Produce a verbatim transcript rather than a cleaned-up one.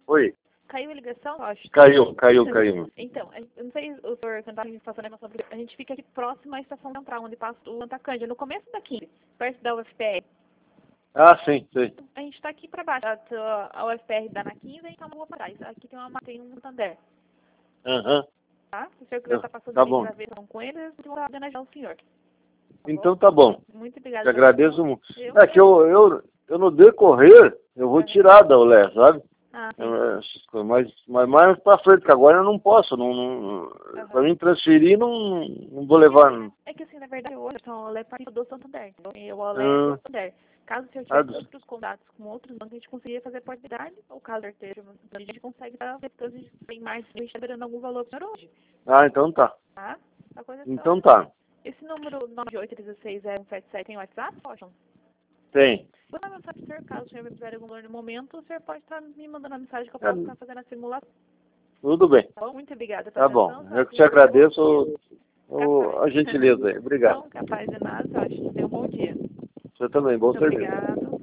Oi. Caiu a ligação, eu acho. Caiu, caiu, caiu. Então, eu não sei o senhor cantar a gente passando a informação, porque a gente fica aqui próximo à estação central, onde passa o Antacândia, no começo da quinze, perto da U F P R. Ah, sim, sim. A gente está aqui para baixo, a, a U F P R dá na quinze, a gente está uma rua para trás. Aqui tem, uma, tem um Santander. Aham. Uhum. Tá? Se o senhor quiser estar passando Tá ali bom. para ver com eles, eu vou homenagear o senhor. Tá Então bom? tá bom. Muito obrigada. Te agradeço muito. Eu É que eu, eu, eu no decorrer, eu vou tirar da Olé, sabe? Ah, É, mas, mas mais pra frente, que agora eu não posso. Não, não, Uhum. Pra mim transferir, não, não vou levar. Não. É que assim, na verdade, hoje então, o Olé participa do Santander. E o Olé Ah. é do Santander. Caso o senhor Ah, tivesse do- outros contatos com outros bancos, a gente conseguiria fazer portabilidade, ou caso o senhor esteja, a gente consegue dar porque a gente tem mais, a gente está liberando algum valor para o senhor hoje. Ah, então tá. Tá? A coisa é só- Então tá. Esse número nove oito um seis zero um sete sete tem WhatsApp, Washington? Tem. Vou mandar mensagem pro senhor, caso o senhor me precisar de algum valor no momento, o senhor pode estar me mandando a mensagem que eu É, posso estar fazendo a simulação. tudo bem. Tá bom? Muito obrigada Tá pela bom. atenção. Eu que te agradeço o, o- Capaz. a gentileza aí. Obrigado. Não, capaz de nada, eu acho que tenha um bom dia. Você também. Bom Muito serviço. obrigado.